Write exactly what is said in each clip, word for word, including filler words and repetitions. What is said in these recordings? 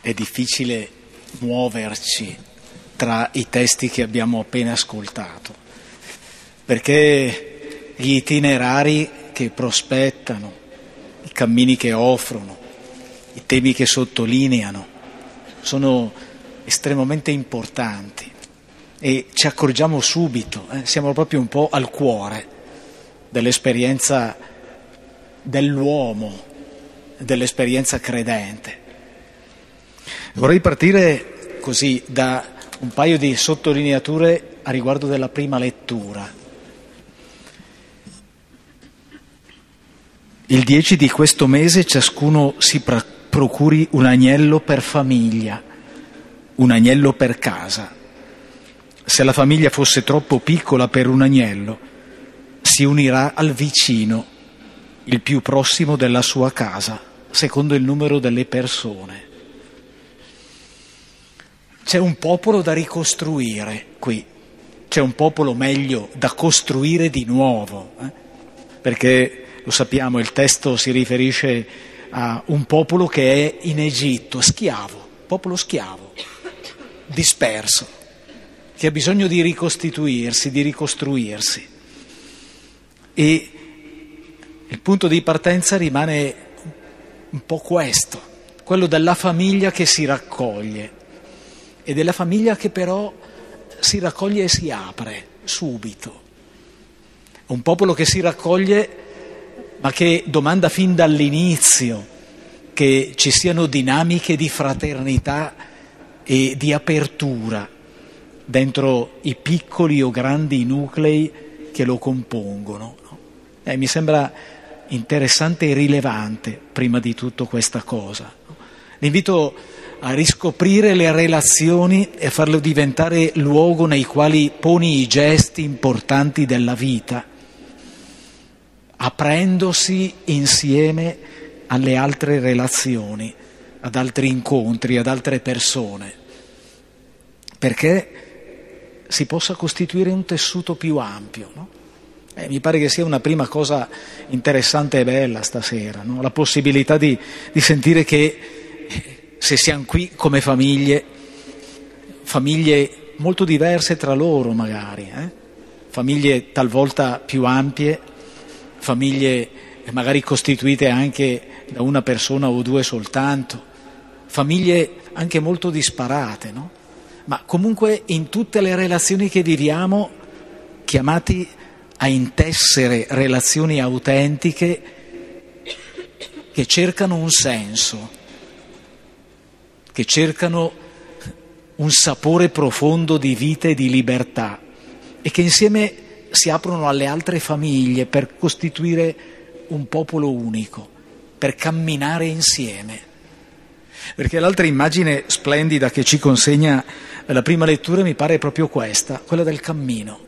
è difficile muoverci tra i testi che abbiamo appena ascoltato, perché gli itinerari che prospettano, i cammini che offrono, i temi che sottolineano sono estremamente importanti e ci accorgiamo subito, eh, siamo proprio un po' al cuore dell'esperienza dell'uomo, dell'esperienza credente. Vorrei partire così da un paio di sottolineature a riguardo della prima lettura. Il dieci di questo mese ciascuno si pra- procuri un agnello per famiglia, un agnello per casa. Se la famiglia fosse troppo piccola per un agnello, si unirà al vicino, il più prossimo della sua casa, secondo il numero delle persone. C'è un popolo da ricostruire qui, c'è un popolo meglio da costruire di nuovo, eh? Perché lo sappiamo, il testo si riferisce a un popolo che è in Egitto, schiavo, popolo schiavo, disperso, che ha bisogno di ricostituirsi, di ricostruirsi. E il punto di partenza rimane un po' questo, quello della famiglia che si raccoglie e della famiglia che però si raccoglie e si apre subito. Un popolo che si raccoglie ma che domanda fin dall'inizio che ci siano dinamiche di fraternità e di apertura dentro i piccoli o grandi nuclei che lo compongono. Eh, mi sembra interessante e rilevante prima di tutto questa cosa. L'invito a riscoprire le relazioni e a farlo diventare luogo nei quali poni i gesti importanti della vita, aprendosi insieme alle altre relazioni, ad altri incontri, ad altre persone, perché si possa costituire un tessuto più ampio, no? Eh, mi pare che sia una prima cosa interessante e bella stasera, no? La possibilità di, di sentire che se siamo qui come famiglie, famiglie molto diverse tra loro magari, eh? Famiglie talvolta più ampie, famiglie magari costituite anche da una persona o due soltanto, famiglie anche molto disparate, no? Ma comunque in tutte le relazioni che viviamo chiamati a intessere relazioni autentiche che cercano un senso, che cercano un sapore profondo di vita e di libertà e che insieme si aprono alle altre famiglie per costituire un popolo unico, per camminare insieme. Perché l'altra immagine splendida che ci consegna la prima lettura mi pare proprio questa, quella del cammino.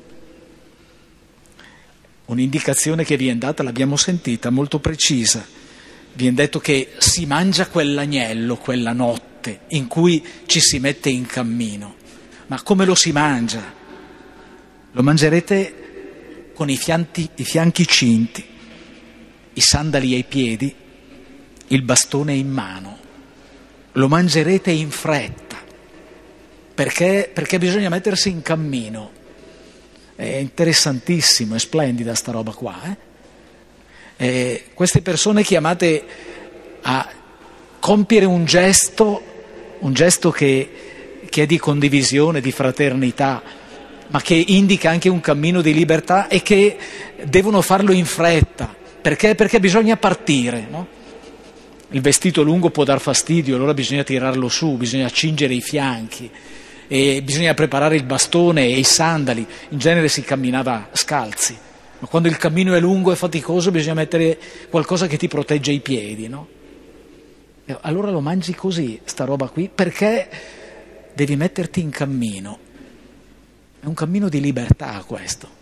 Un'indicazione che viene data, l'abbiamo sentita, molto precisa. Viene detto che si mangia quell'agnello quella notte in cui ci si mette in cammino. Ma come lo si mangia? Lo mangerete con i fianchi, i fianchi cinti, i sandali ai piedi, il bastone in mano. Lo mangerete in fretta, perché, perché bisogna mettersi in cammino. È interessantissimo, è splendida sta roba qua. Eh? Eh, queste persone chiamate a compiere un gesto, un gesto che, che è di condivisione, di fraternità, ma che indica anche un cammino di libertà e che devono farlo in fretta. Perché? Perché bisogna partire, no? Il vestito lungo può dar fastidio, allora bisogna tirarlo su, bisogna cingere i fianchi, e bisogna preparare il bastone e i sandali. In genere si camminava scalzi, ma quando il cammino è lungo e faticoso bisogna mettere qualcosa che ti protegge i piedi, no? E allora lo mangi così, sta roba qui, perché devi metterti in cammino. È un cammino di libertà questo.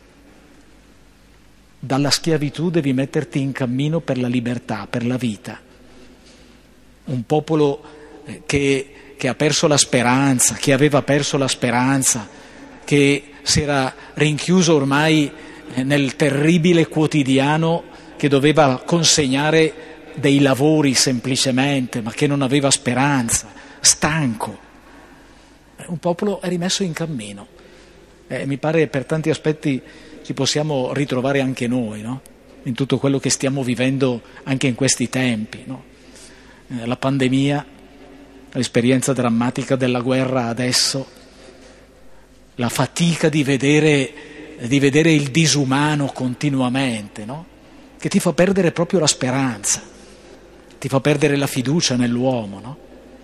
Dalla schiavitù devi metterti in cammino per la libertà, per la vita. Un popolo che, che ha perso la speranza, che aveva perso la speranza, che si era rinchiuso ormai nel terribile quotidiano, che doveva consegnare dei lavori semplicemente, ma che non aveva speranza, stanco. Un popolo è rimesso in cammino. Eh, mi pare per tanti aspetti ci possiamo ritrovare anche noi, no? In tutto quello che stiamo vivendo anche in questi tempi, no? Eh, la pandemia, l'esperienza drammatica della guerra adesso, la fatica di vedere, di vedere il disumano continuamente, no? Che ti fa perdere proprio la speranza, ti fa perdere la fiducia nell'uomo, no?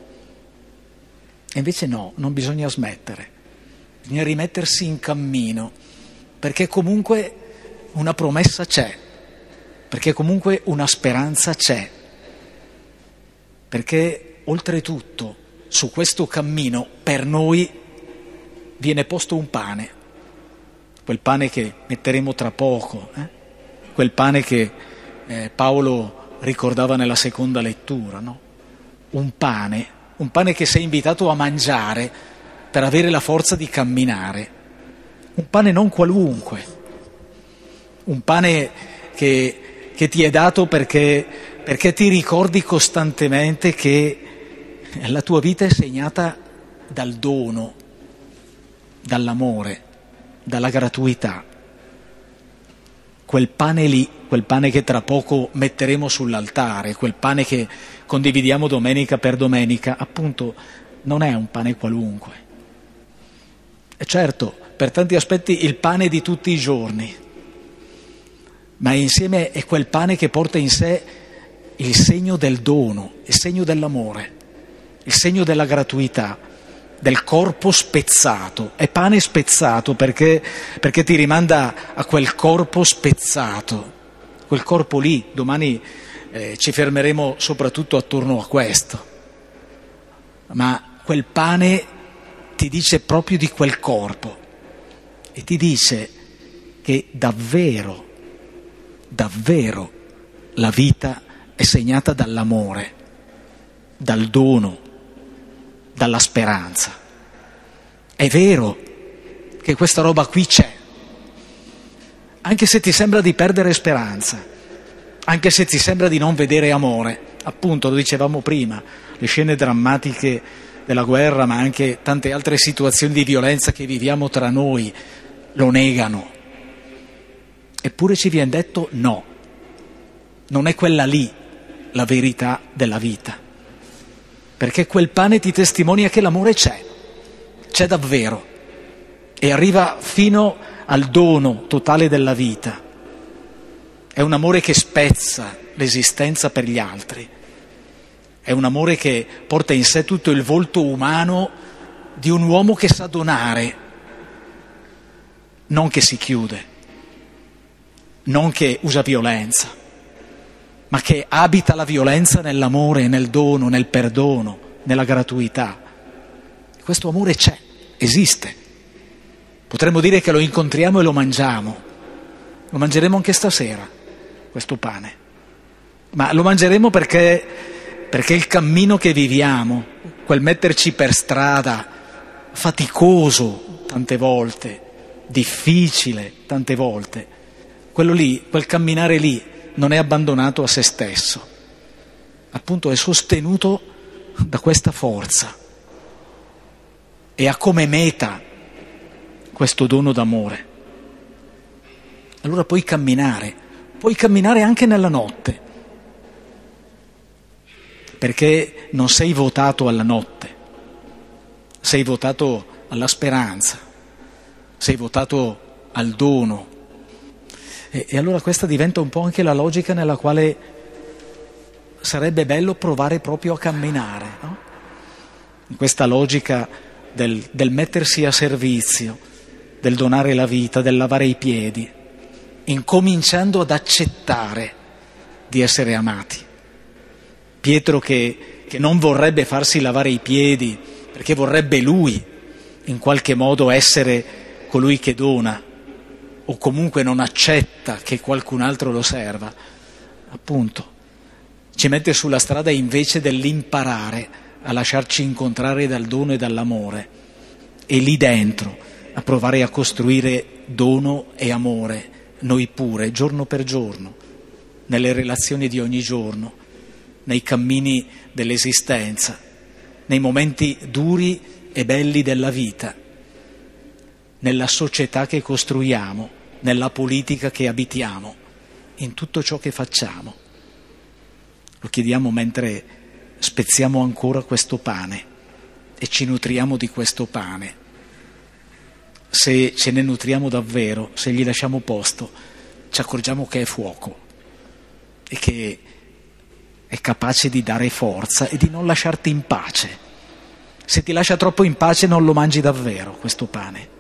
E invece no, non bisogna smettere, bisogna rimettersi in cammino, perché comunque una promessa c'è, perché comunque una speranza c'è, perché oltretutto su questo cammino per noi viene posto un pane, quel pane che metteremo tra poco, eh? quel pane che eh, Paolo ricordava nella seconda lettura, no? Un pane, un pane che sei invitato a mangiare per avere la forza di camminare, un pane non qualunque, un pane che, che ti è dato perché, perché ti ricordi costantemente che la tua vita è segnata dal dono, dall'amore, dalla gratuità. Quel pane lì, quel pane che tra poco metteremo sull'altare, quel pane che condividiamo domenica per domenica, appunto non è un pane qualunque. E certo, per tanti aspetti il pane di tutti i giorni, ma insieme è quel pane che porta in sé il segno del dono, il segno dell'amore, il segno della gratuità, del corpo spezzato. È pane spezzato perché, perché ti rimanda a quel corpo spezzato, quel corpo lì. Domani eh, ci fermeremo soprattutto attorno a questo, ma quel pane ti dice proprio di quel corpo e ti dice che davvero, davvero la vita è segnata dall'amore, dal dono, dalla speranza. È vero che questa roba qui c'è, anche se ti sembra di perdere speranza, anche se ti sembra di non vedere amore. Appunto, lo dicevamo prima, le scene drammatiche della guerra, ma anche tante altre situazioni di violenza che viviamo tra noi lo negano. Eppure ci viene detto no, non è quella lì la verità della vita, perché quel pane ti testimonia che l'amore c'è, c'è davvero, e arriva fino al dono totale della vita. È un amore che spezza l'esistenza per gli altri, è un amore che porta in sé tutto il volto umano di un uomo che sa donare, non che si chiude, non che usa violenza, ma che abita la violenza nell'amore, nel dono, nel perdono, nella gratuità. Questo amore c'è, esiste. Potremmo dire che lo incontriamo e lo mangiamo. Lo mangeremo anche stasera, questo pane. Ma lo mangeremo perché, perché il cammino che viviamo, quel metterci per strada, faticoso tante volte, difficile tante volte, quello lì, quel camminare lì, non è abbandonato a se stesso, appunto è sostenuto da questa forza e ha come meta questo dono d'amore. Allora puoi camminare, puoi camminare anche nella notte, perché non sei votato alla notte, sei votato alla speranza, sei votato al dono. E, e allora questa diventa un po' anche la logica nella quale sarebbe bello provare proprio a camminare, no? In questa logica del, del mettersi a servizio, del donare la vita, del lavare i piedi, incominciando ad accettare di essere amati. Pietro che, che non vorrebbe farsi lavare i piedi perché vorrebbe lui in qualche modo essere colui che dona, o comunque non accetta che qualcun altro lo serva, appunto, ci mette sulla strada invece dell'imparare a lasciarci incontrare dal dono e dall'amore, e lì dentro a provare a costruire dono e amore, noi pure, giorno per giorno, nelle relazioni di ogni giorno, nei cammini dell'esistenza, nei momenti duri e belli della vita, nella società che costruiamo, nella politica che abitiamo, in tutto ciò che facciamo. Lo chiediamo mentre spezziamo ancora questo pane e ci nutriamo di questo pane. Se ce ne nutriamo davvero, se gli lasciamo posto, ci accorgiamo che è fuoco e che è capace di dare forza e di non lasciarti in pace. Se ti lascia troppo in pace non lo mangi davvero questo pane.